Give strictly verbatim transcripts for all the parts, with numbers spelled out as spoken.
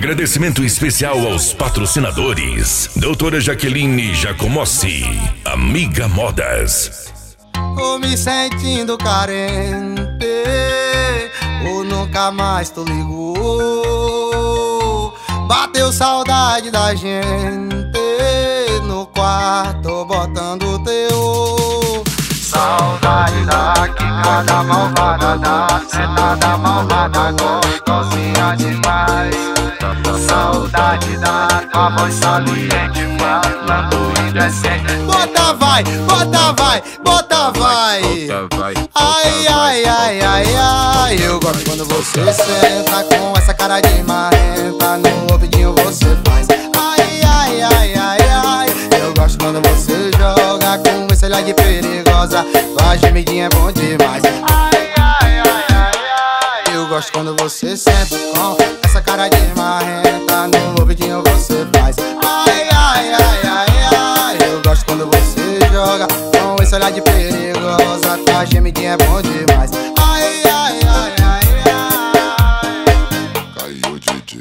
Agradecimento especial aos patrocinadores: Doutora Jaqueline Jacomossi, Amiga Modas. Tô me sentindo carente, ou nunca mais tu ligou. Bateu saudade da gente no quarto botando teu. Saudade da quicada malvada, da sentada malvada, gostosinha demais. Saudade da tua voz saliente, falando indecente. Bota vai, bota vai, bota vai. Ai, ai, ai, ai, ai. Eu gosto quando você senta com essa cara de marrenta, no ouvidinho você faz. Ai, ai, ai, ai, ai. Eu gosto quando você joga com esse olhar de perigosa, tua gemidinha é bom demais. Ai, ai, ai, ai, ai. Eu gosto quando você senta com essa cara de marrenta, no ouvidinho você faz. Ai, ai, ai, ai, ai. Eu gosto quando você joga com esse olhar de perigosa, tua gemidinha é bom demais. Ai, ai, ai, ai, ai. Caiu D J.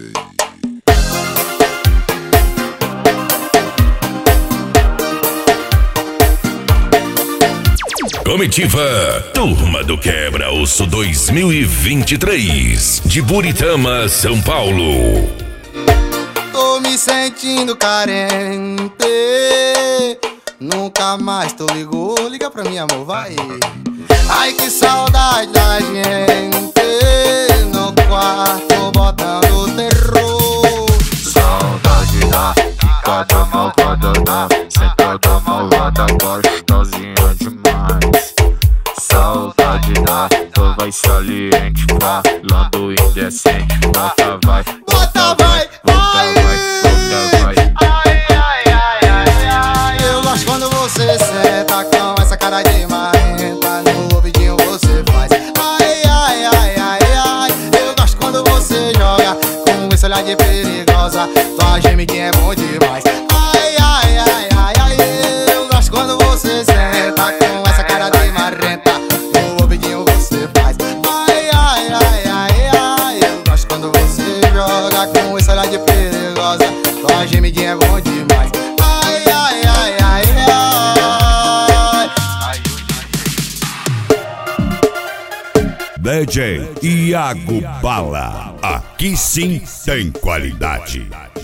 Comitiva Turma do Quebra-Osso dois mil e vinte e três, de Buritama, São Paulo. Tô me sentindo carente, nunca mais tu ligou. Liga pra mim, amor, vai. Ai, que saudade da gente no quarto botando terror. Saudade da quicada malvada, da sentada malvada, gostosinha demais. Saudade da tua voz saliente, falando indecente. Bota vai, bota vai, vai, bota vai. Ai, ai, ai, ai, ai. Eu gosto quando você senta com essa cara de marrenta, no ouvidinho você faz. Ai, ai, ai, ai, ai. Eu gosto quando você joga com esse olhar de perigosa, tua gemidinha é bom demais. Ai, ai, ai, ai, ai. Eu gosto quando você senta com essa cara de marrenta, no ouvidinho você faz. Ai, ai, ai, ai, ai. Eu gosto quando você joga com esse olhar de perigosa, tua gemidinha é bom demais. Ai, ai, ai, ai, ai. D J Iago Bala, aqui sim tem qualidade.